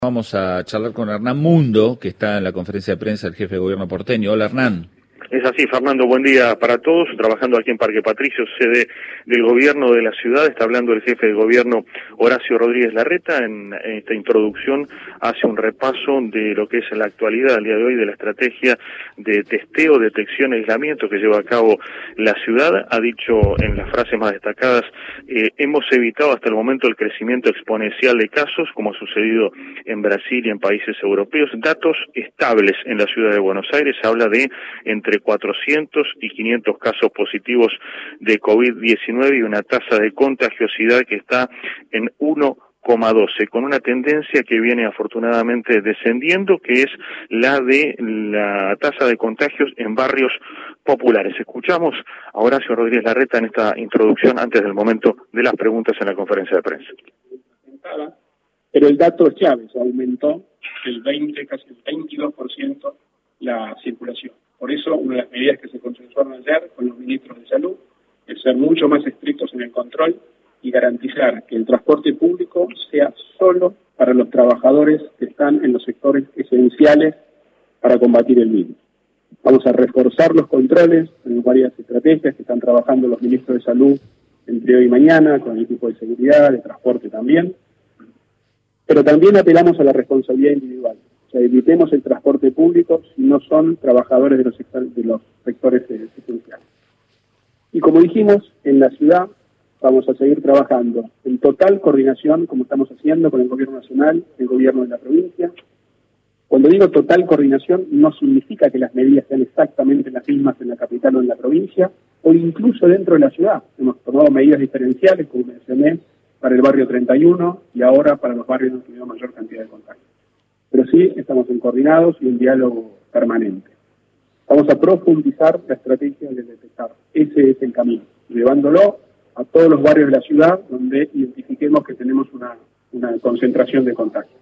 Vamos a charlar con Hernán Mundo, que está en la conferencia de prensa del jefe de gobierno porteño. Hola, Hernán. Es así, Fernando, buen día para todos. Trabajando aquí en Parque Patricios, sede del gobierno de la ciudad, está hablando el jefe de gobierno Horacio Rodríguez Larreta. En esta introducción hace un repaso de lo que es la actualidad al día de hoy, de la estrategia de testeo, detección e aislamiento que lleva a cabo la ciudad. Ha dicho en las frases más destacadas, hemos evitado hasta el momento el crecimiento exponencial de casos, como ha sucedido en Brasil y en países europeos. Datos estables en la ciudad de Buenos Aires, habla de entre 400 y 500 casos positivos de COVID-19 y una tasa de contagiosidad que está en 1,12, con una tendencia que viene afortunadamente descendiendo, que es la de la tasa de contagios en barrios populares. Escuchamos a Horacio Rodríguez Larreta en esta introducción antes del momento de las preguntas en la conferencia de prensa. Pero el dato es clave, se aumentó el 20, casi el 22% la circulación. Por eso, una de las medidas que se consensuaron ayer con los ministros de salud es ser mucho más estrictos en el control y garantizar que el transporte público sea solo para los trabajadores que están en los sectores esenciales para combatir el virus. Vamos a reforzar los controles en varias estrategias que están trabajando los ministros de salud entre hoy y mañana, con el equipo de seguridad, de transporte también. Pero también apelamos a la responsabilidad individual. O sea, evitemos el transporte público si no son trabajadores de los sectores esenciales. Y como dijimos, en la ciudad vamos a seguir trabajando en total coordinación, como estamos haciendo con el gobierno nacional, el gobierno de la provincia. Cuando digo total coordinación, no significa que las medidas sean exactamente las mismas en la capital o en la provincia, o incluso dentro de la ciudad. Hemos tomado medidas diferenciales, como mencioné, para el barrio 31 y ahora para los barrios donde tenemos mayor cantidad de contagios. Pero sí, estamos en coordinados y en diálogo permanente. Vamos a profundizar la estrategia de detectar. Ese es el camino, llevándolo a todos los barrios de la ciudad donde identifiquemos que tenemos una concentración de contagios.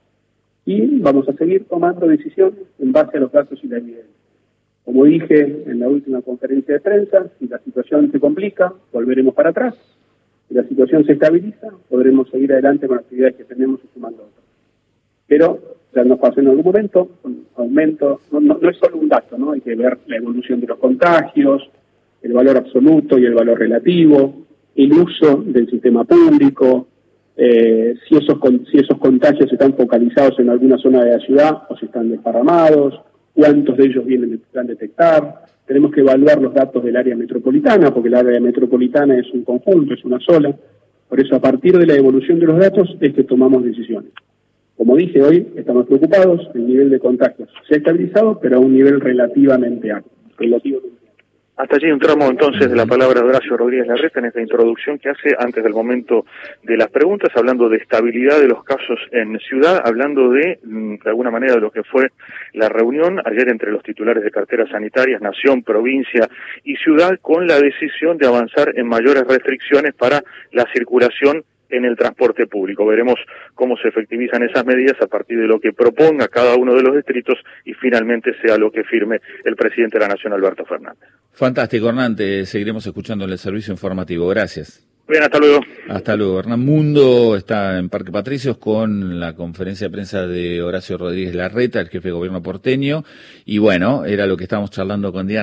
Y vamos a seguir tomando decisiones en base a los datos y la evidencia. Como dije en la última conferencia de prensa, si la situación se complica, volveremos para atrás. Si la situación se estabiliza, podremos seguir adelante con las actividades que tenemos y sumando otras. Pero ya nos pasó en algún momento, un aumento, no es solo un dato, ¿no? Hay que ver la evolución de los contagios, el valor absoluto y el valor relativo, el uso del sistema público, si esos contagios están focalizados en alguna zona de la ciudad o si están desparramados, cuántos de ellos van a detectar. Tenemos que evaluar los datos del área metropolitana, porque el área metropolitana es un conjunto, es una sola. Por eso, a partir de la evolución de los datos, es que tomamos decisiones. Como dije hoy, estamos preocupados, el nivel de contagios se ha estabilizado, pero a un nivel relativamente alto. Hasta allí un tramo entonces de la palabra de Horacio Rodríguez Larreta en esta introducción que hace antes del momento de las preguntas, hablando de estabilidad de los casos en ciudad, hablando de alguna manera de lo que fue la reunión ayer entre los titulares de carteras sanitarias, nación, provincia y ciudad, con la decisión de avanzar en mayores restricciones para la circulación en el transporte público. Veremos cómo se efectivizan esas medidas a partir de lo que proponga cada uno de los distritos y finalmente sea lo que firme el presidente de la Nación, Alberto Fernández. Fantástico, Hernán, te seguiremos escuchando en el servicio informativo. Gracias. Bien, hasta luego. Hasta luego. Hernán Mundo está en Parque Patricios con la conferencia de prensa de Horacio Rodríguez Larreta, el jefe de gobierno porteño. Y bueno, era lo que estábamos charlando con Diana.